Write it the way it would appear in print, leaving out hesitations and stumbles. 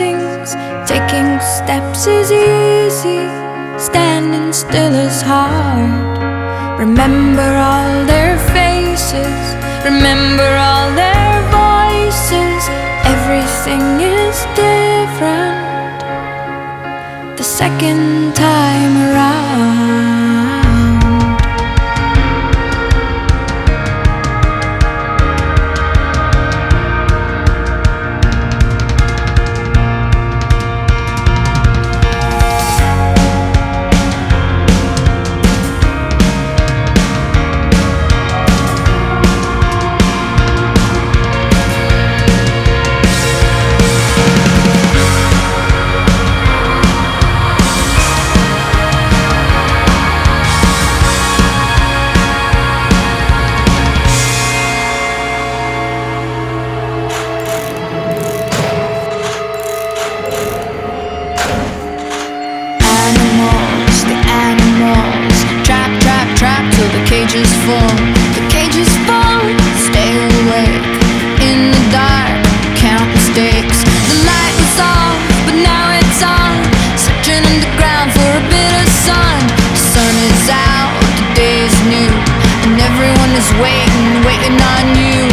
sings. Taking steps is easy, standing still is hard. Remember all their faces, remember all their voices. Everything is different the second time around. Cages full, the cages full. Stay awake in the dark, count mistakes. The light was off, but now it's on. Searching underground for a bit of sun. The sun is out, the day is new, and everyone is waiting on you.